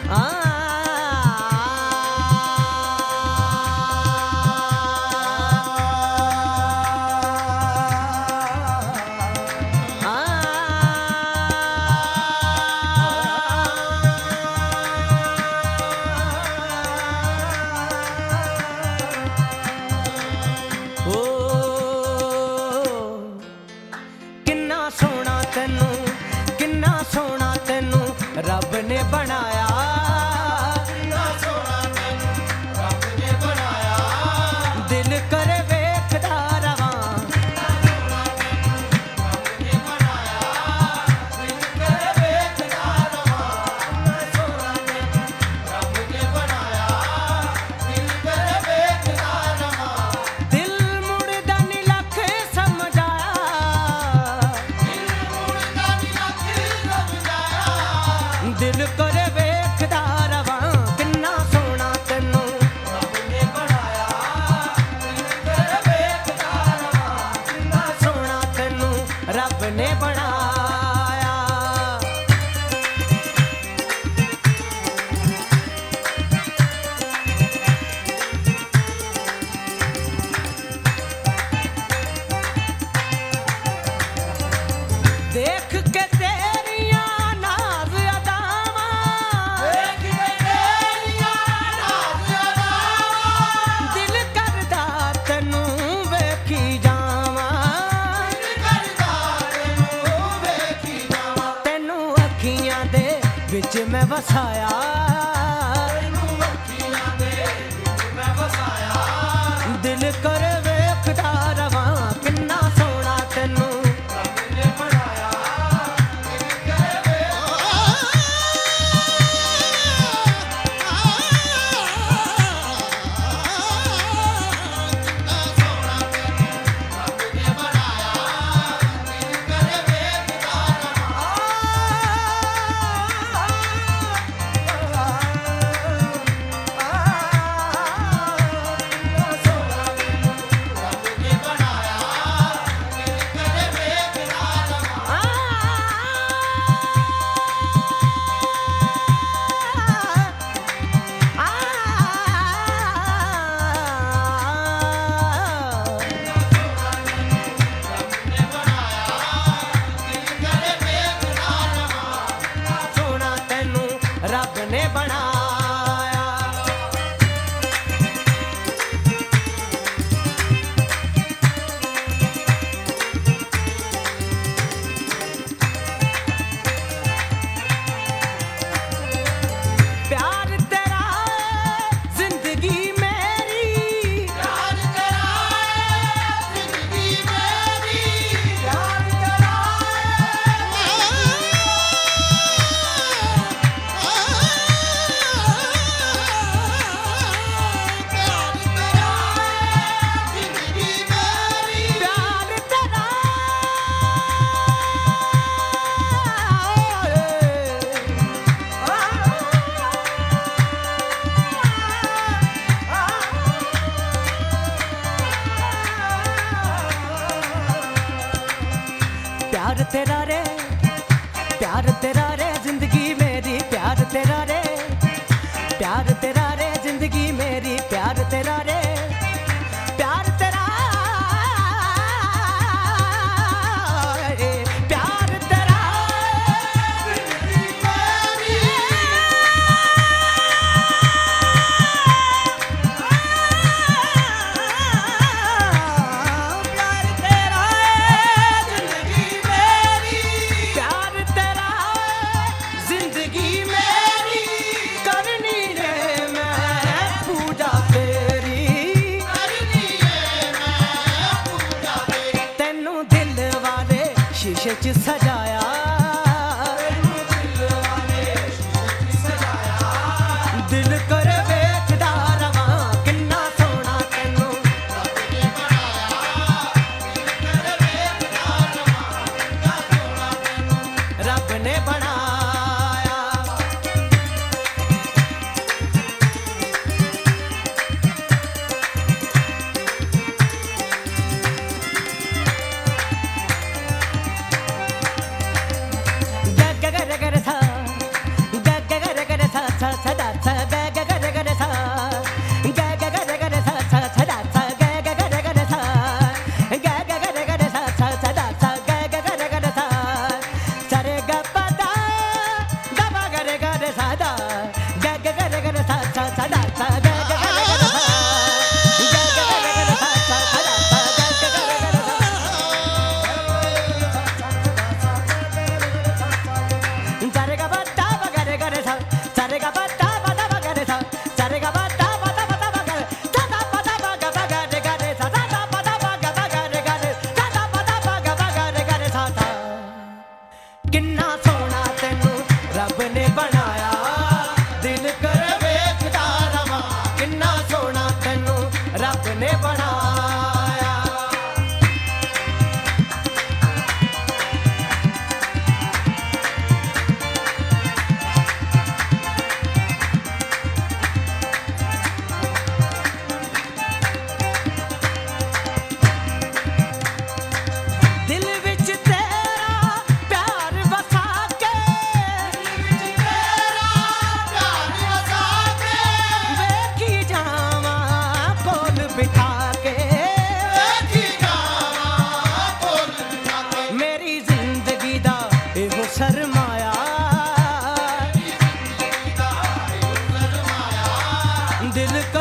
रब ने बनाया, कितना सोना तैनू रब ने बनाया, दिल करे वेखदा रवां, कितना सोना तैनू रब ने बनाया, दिल करे वेखदा रवां, कितना सोना तैनू रब ने बनाया, दिल करे वेखदा रवां, दिल मुड़दा नी लख समझाया, दिल मुड़दा नी लख समझाया, दिल करे वेखदा रवां, किन्ना सोना तैनू रब ने बनाया, दिल करे वेखदा रवां, किन्ना सोना तैनू रब ने बनाया। देख के तेरियां नाज़ अदावां, देख के तेरियां नाज़ अदावां, दिल करदा तैनू वेखी जावां, दिल करदा तैनू वेखी जावां, तैनू अखियां दे विच मैं वसाया, तैनू अखियां दे विच मैं वसाया, दिल करे वेखदा रवां, किन्ना सोना तैनू रब ने बनाया, दिल करे सोना तैनू रब ने बनाया। प्यार तेरा जिंदगी मेरी, प्यार तेरा जिंदगी मेरी, प्यार तेरा प्यार तेरा रे जिंदगी मेरी, प्यार तेरा रे, प्यार तेरा रे जिंदगी मेरी, प्यार तेरा रे, प्यार तेरा, प्यार तेरा जिंदगी मेरी, प्यार तेरा जिंदगी मेरी, प्यार तेरा जिंदगी मेरी, करनी रे मैं पूजा तेरी, करनी रे मैं पूजा तेरी, तैनू दिल वाले शीशे च सजाया, तैनू दिल वाले शीशे च सजाया, दिल करे वेखदा रवां, किन्ना सोना तैनू रब ने बनाया, दिल करे वेखदा रवां, किन्ना सोना तैनू रब ने बनाया। ग ग ग ग ग सा, ग ग ग ग ग सा सा सा दा ग ग ग रे ग रे सा सा सा दा सा ग ग ग रे ग रे सा ग ग ग रे ग रे सा सा सा दा सा ग ग ग रे ग रे सा सा रे ग ब दा ब ग रे ग रे सा सा रे ग ब दा ब दा ब ग रे सा सा रे ग ब दा ब दा ब दा ब ग रे सा दा ब दा ब ग ब ग रे ग रे सा दा दा ब दा ब ग ब ग रे ग रे सा दा ब दा ब ग ब ग रे ग रे सा सा किन्ना सोना तेनू रब ने बनाया दिल कर वेखदा रवां किन्ना सोना तेनू रब ने बनाया दिल विच तेरा प्यार वसा के वेखी जावां कोल बिठा के मेरी जिंदगी दा एहो सरमाया दिल का